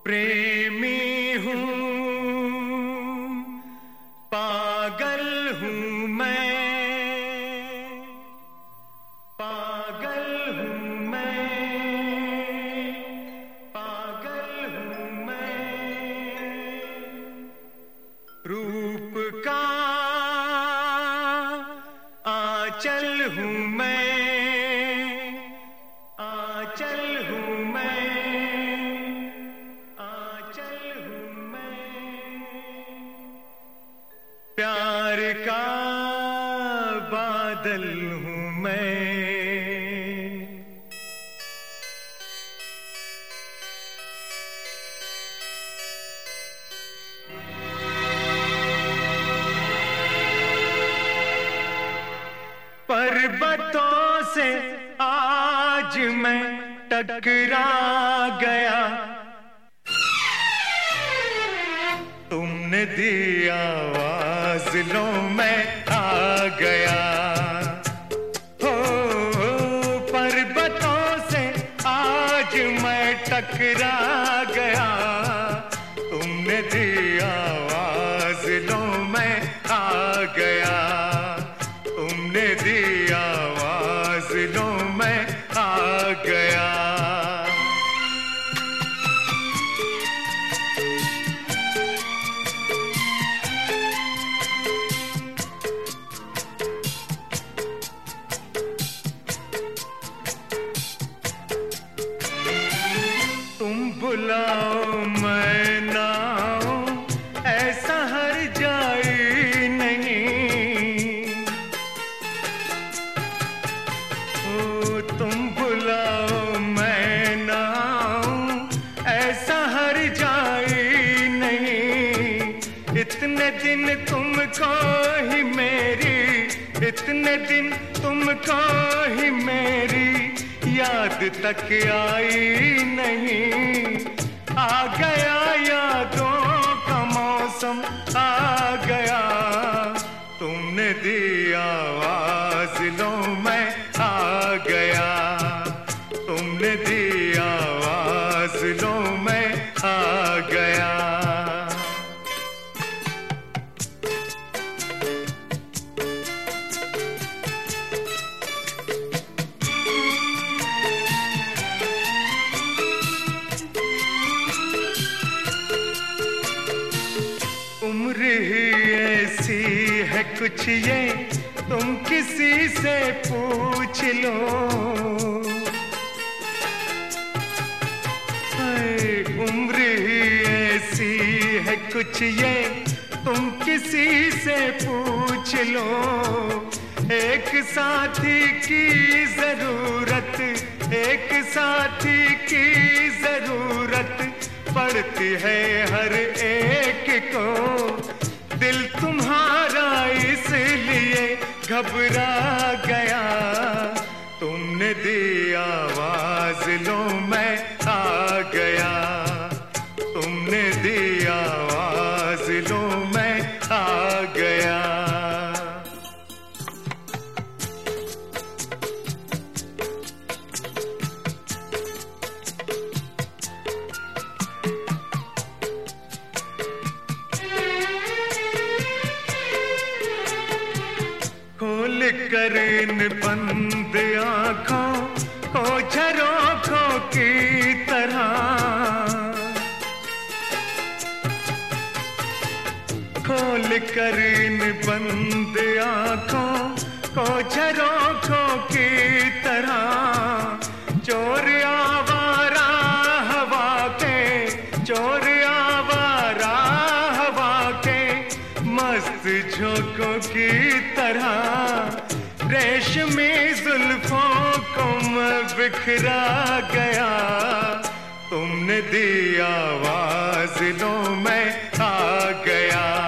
प्रेमी हूँ, पागल हूँ मैं, पागल हूँ मैं, पागल हूँ मैं। रूप का आंचल हूँ मैं, आंचल हूँ मैं, आंचल हूँ मैं। प्यार का बादल हूँ मैं। पर्वतों से आज मैं टकरा गया, तुमने दी आवाज, लो मैं आ गया। हो पर्वतों से आज मैं टकरा गया, तुमने दी आवाज, लो मैं आ गया। तुमने दी आवाज, लो मैं आ गया। बुलाओ मैं ना आऊं, ऐसा हर जाई नहीं। ओ तुम बुलाओ मैं ना आऊं, ऐसा हर जाई नहीं। इतने दिन तुमको ही मेरी, इतने दिन तुमको ही मेरी याद तक आई नहीं। आ गया यादों का मौसम, आ गया। तुमने दी आवाज, लो मैं आ गया। तुमने दी आवाज, लो मैं आ गया। उम्र ही ऐसी है कुछ ये, तुम किसी से पूछ लो। उम्र ही ऐसी है कुछ ये, तुम किसी से पूछ लो। एक साथी की जरूरत, एक साथी की जरूरत पड़ती है हर एक को। दिल तुम्हारा इसलिए घबरा गया, तुमने दी आवाज, लो मैं आ गया। तुमने दी आवाज, लो मैं आ गया। खोल कर इन बंद आँखों को झरोखों की तरह, खोल कर इन बंद आँखों को झरोखों की तरह। चोर आवारा हवा के, चोर आवारा हवा के मस्त झोंकों की तरह। रेशमी जुल्फों को मैं बिखरा गया, तुमने दी आवाज, लो मैं आ गया।